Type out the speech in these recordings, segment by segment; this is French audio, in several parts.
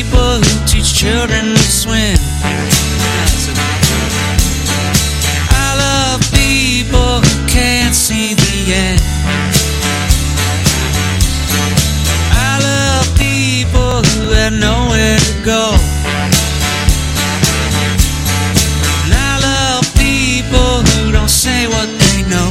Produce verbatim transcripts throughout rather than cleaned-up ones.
people who teach children to swim. I love people who can't see the end. I love people who have nowhere to go. And I love people who don't say what they know.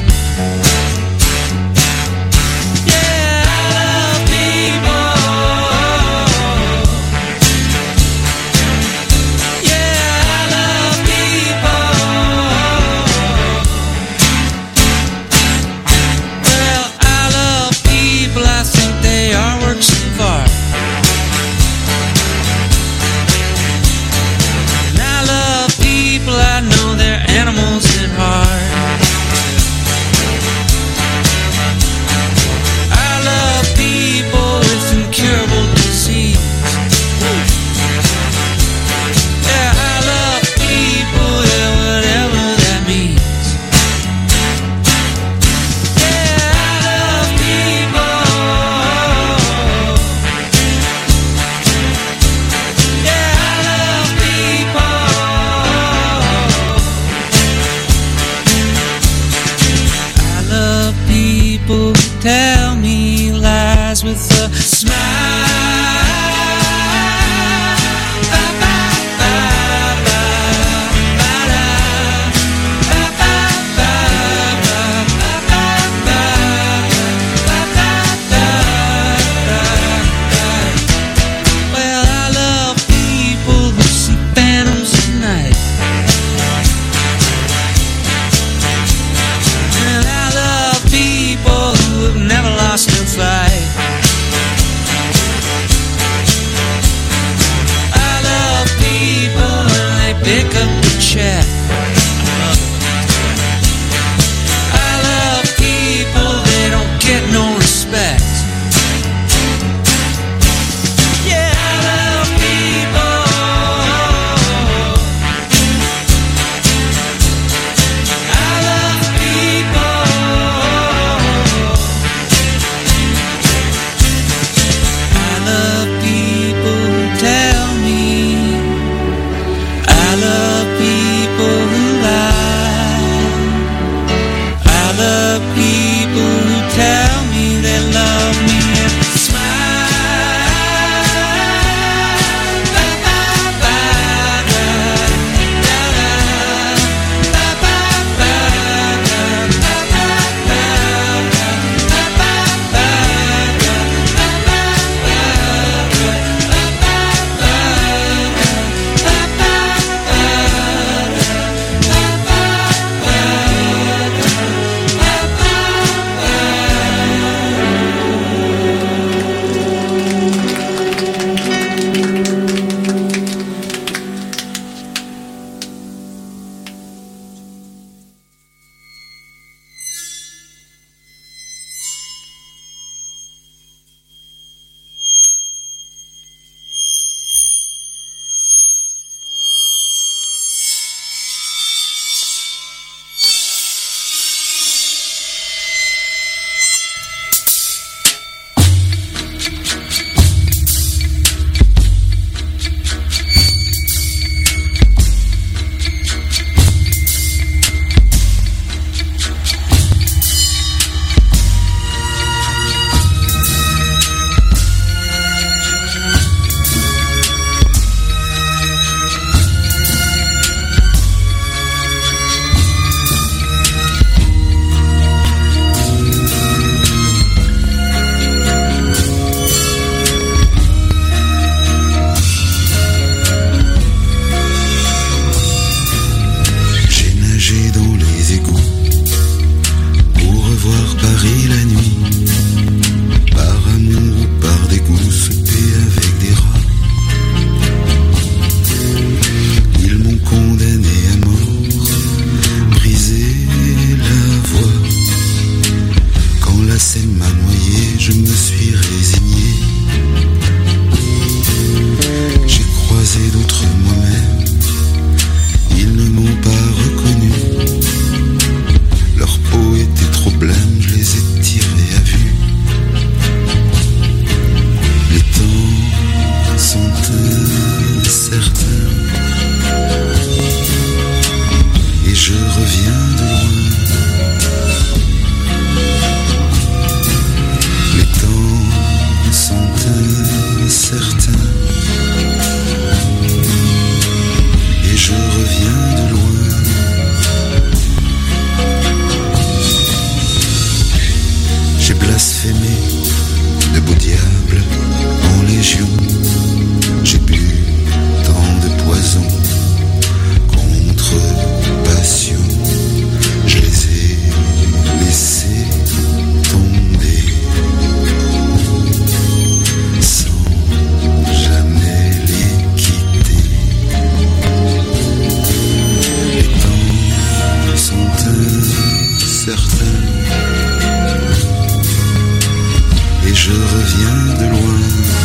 reviens de loin.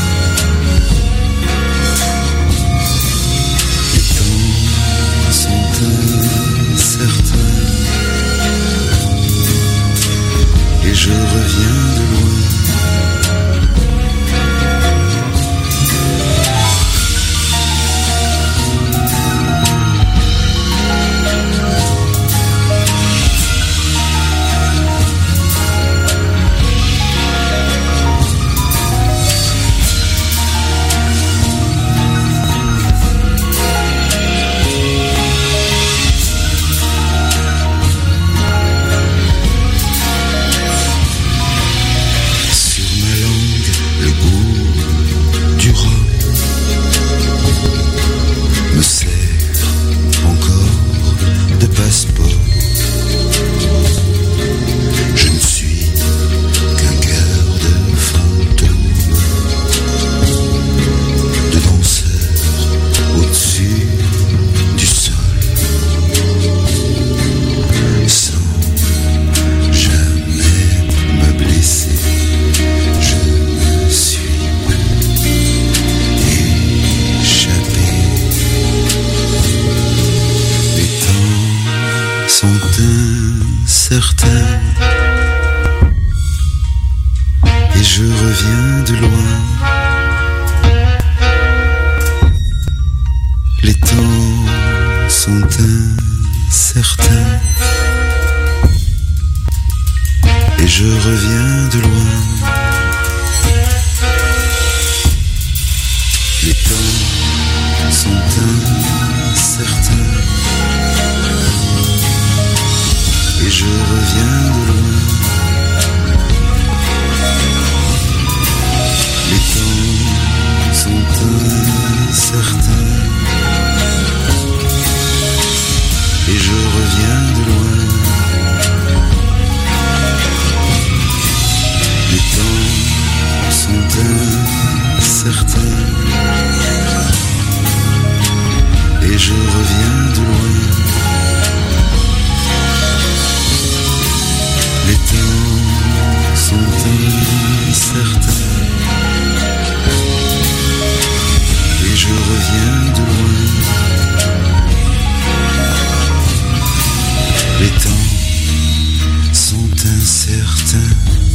Les temps sont incertains et je reviens de loin. Et je reviens de loin. Les temps sont incertains et je reviens de loin. Les temps sont incertains et je reviens de loin. Les temps sont incertains et je reviens de loin. Les temps sont incertains et je reviens de loin. Les temps sont incertains et je reviens de loin. Les temps sont incertains.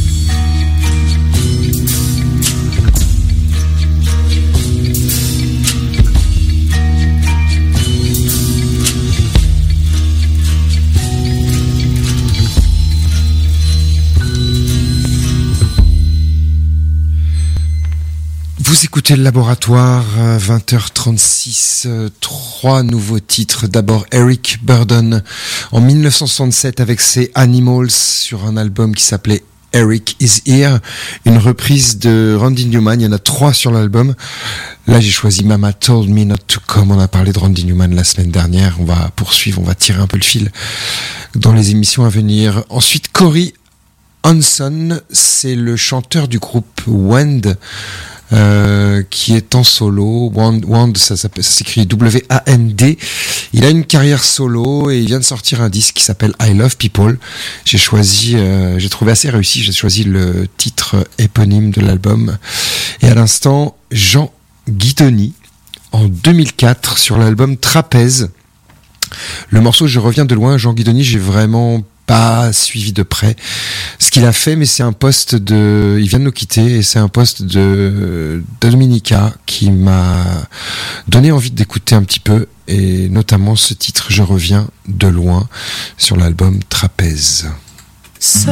Vous écoutez le Laboratoire, vingt heures trente-six, trois nouveaux titres. D'abord Eric Burdon en dix-neuf cent soixante-sept avec ses Animals sur un album qui s'appelait Eric is Here, une reprise de Randy Newman. Il y en a trois sur l'album. Là, j'ai choisi Mama Told Me Not to Come. On a parlé de Randy Newman la semaine dernière. On va poursuivre, on va tirer un peu le fil dans les émissions à venir. Ensuite, Corey Hanson, c'est le chanteur du groupe Wand. Euh, qui est en solo. Wand, Wand ça, ça, ça s'écrit W A N D. Il a une carrière solo et il vient de sortir un disque qui s'appelle I Love People. J'ai choisi, euh, j'ai trouvé assez réussi. J'ai choisi le titre éponyme de l'album. Et à l'instant, Jean Guidoni en deux mille quatre sur l'album Trapèze. Le morceau Je reviens de loin. Jean Guidoni, j'ai vraiment pas suivi de près ce qu'il a fait, mais c'est un poste de, il vient de nous quitter et c'est un poste de, de Dominica qui m'a donné envie d'écouter un petit peu et notamment ce titre Je reviens de loin sur l'album Trapèze. So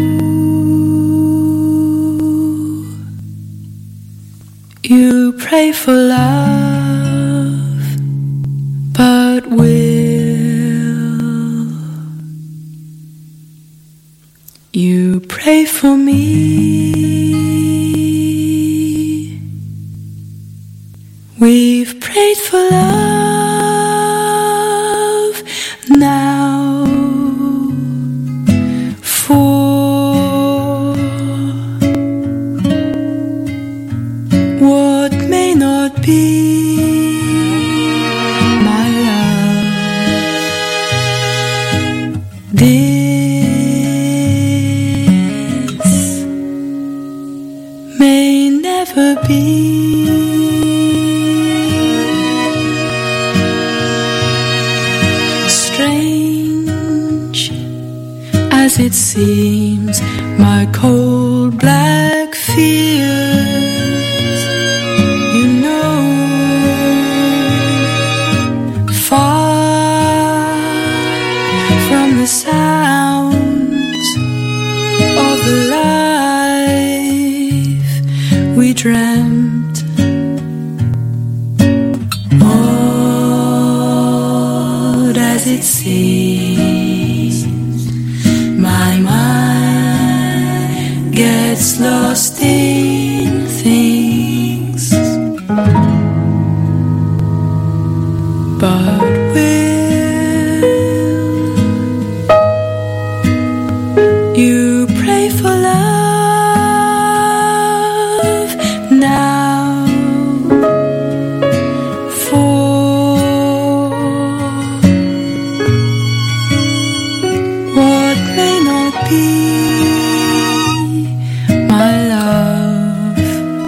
you pray for love, but will you pray for me? We've prayed for love now for what may not be, my love. This may never be. Strange as it seems, my cold black fears, you know, far from the sounds of the life we dreamt. Odd as it seems, my mind gets lost in things, but will you pray for love now? For what may not be, my love,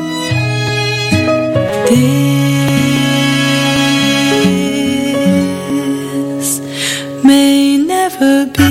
this may never be.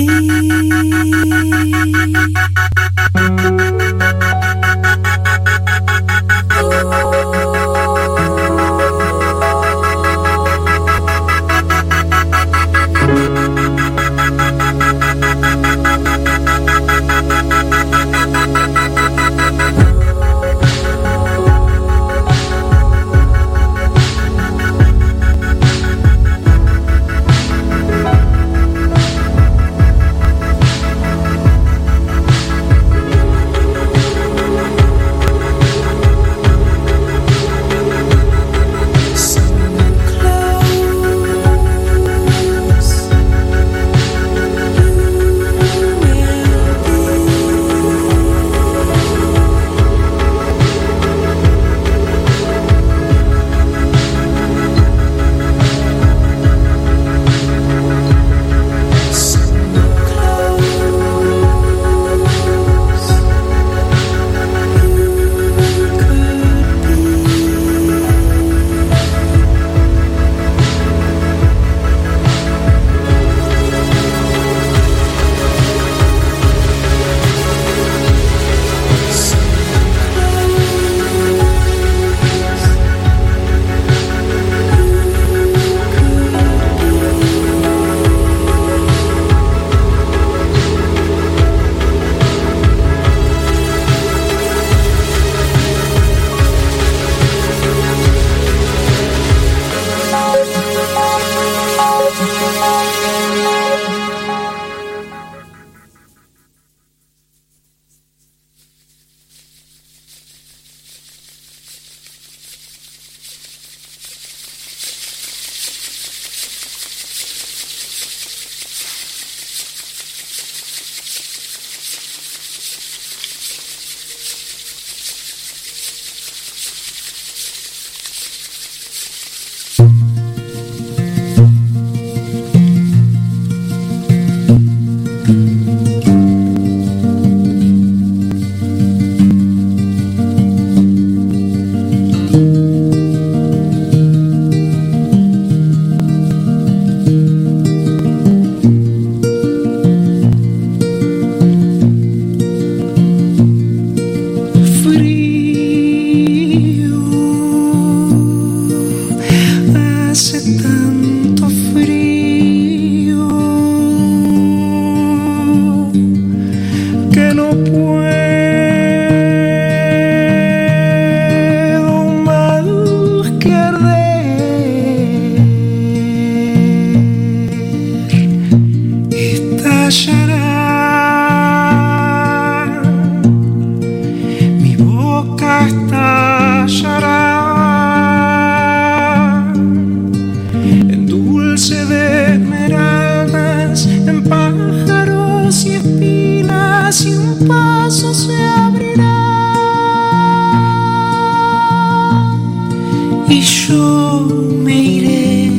y yo me iré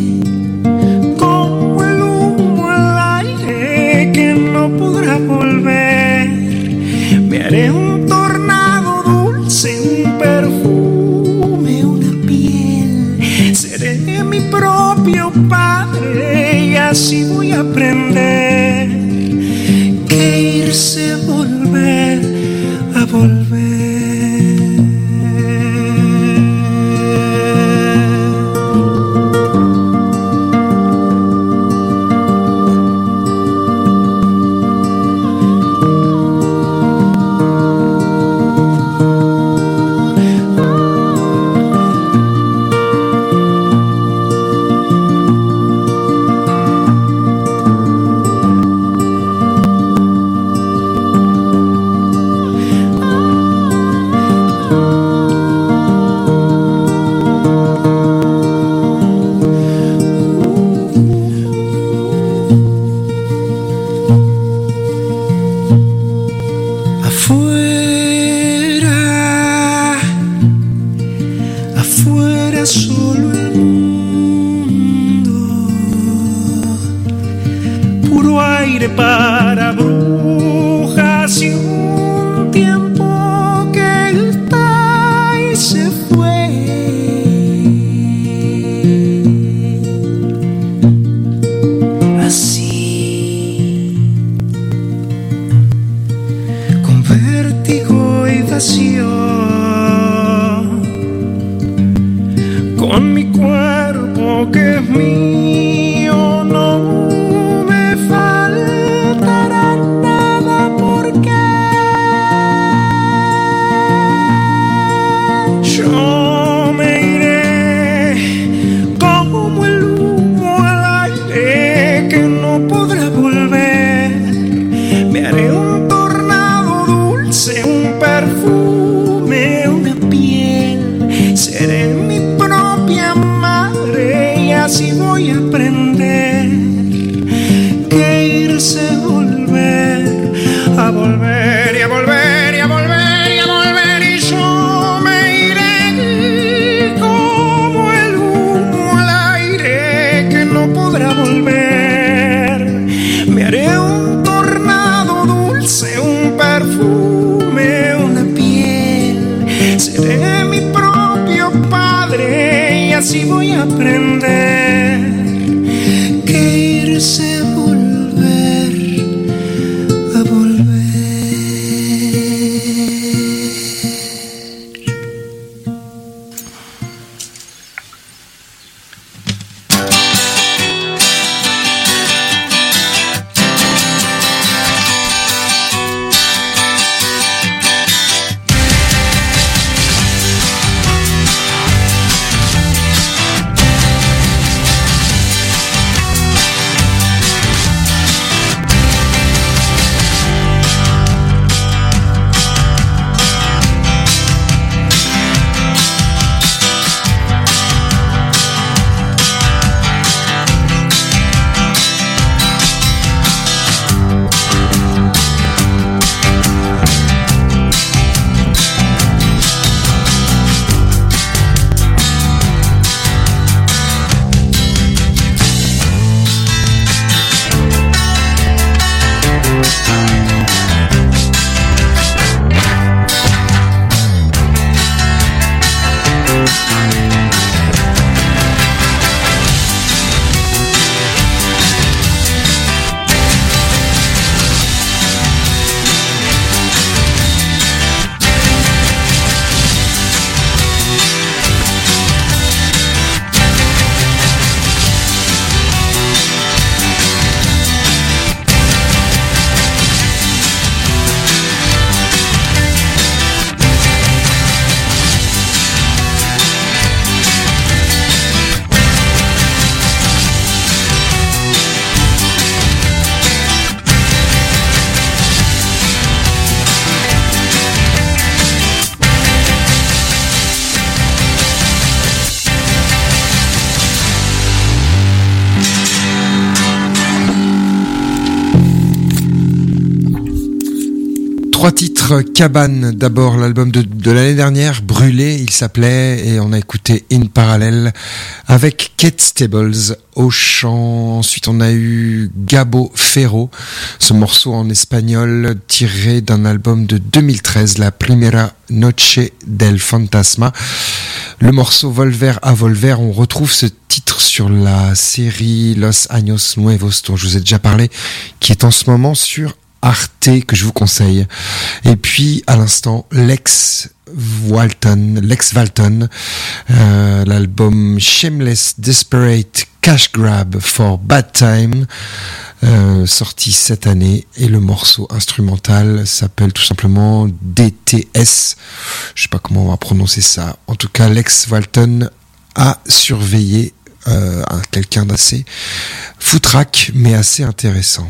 como el humo al aire que no podrá volver. Me haré un tornado dulce, un perfume así voy a aprender que irse, volver, a volver. titre Cabane, d'abord l'album de, de l'année dernière, Brûlé, il s'appelait, et on a écouté In Parallel avec Kate Stables au chant. Ensuite on a eu Gabo Ferro, ce morceau en espagnol tiré d'un album de deux mille treize, La Primera Noche del Fantasma. Le morceau Volver a Volver, on retrouve ce titre sur la série Los Años Nuevos dont je vous ai déjà parlé, qui est en ce moment sur Arte, que je vous conseille. Et puis à l'instant Lex Walton, Lex Walton, euh, l'album Shameless Desperate Cash Grab for Bad Time, euh, sorti cette année, et le morceau instrumental s'appelle tout simplement D T S. Je sais pas comment on va prononcer ça. En tout cas, Lex Walton a surveillé euh, quelqu'un d'assez foutraque mais assez intéressant.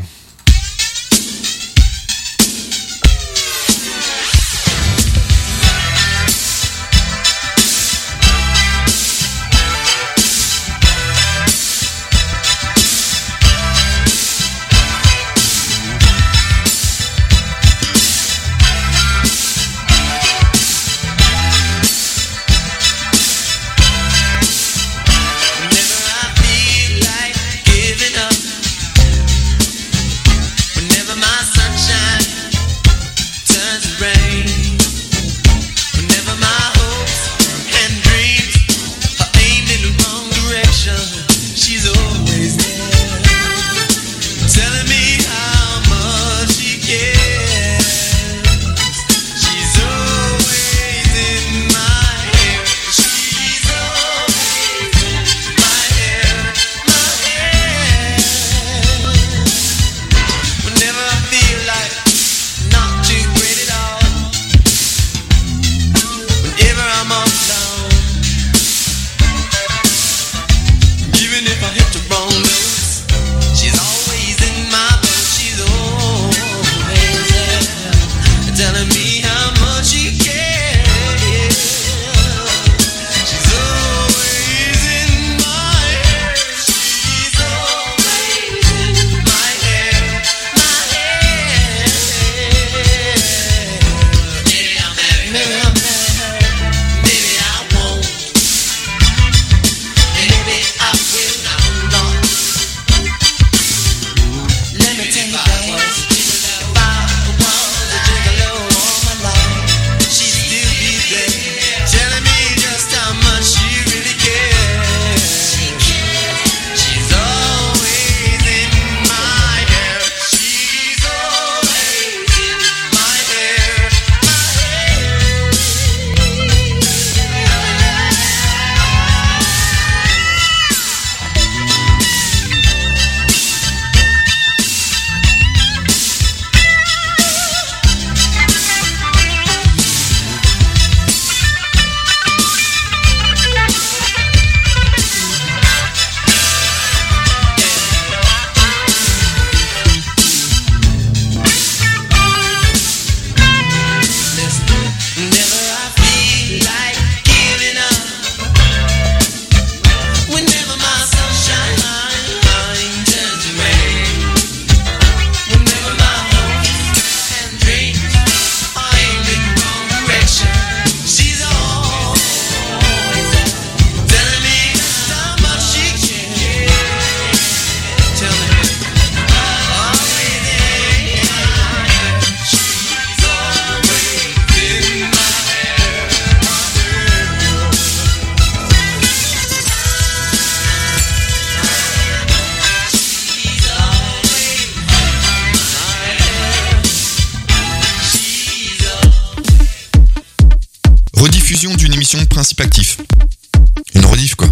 Rediffusion d'une émission de Principe Actif. Une rediff quoi.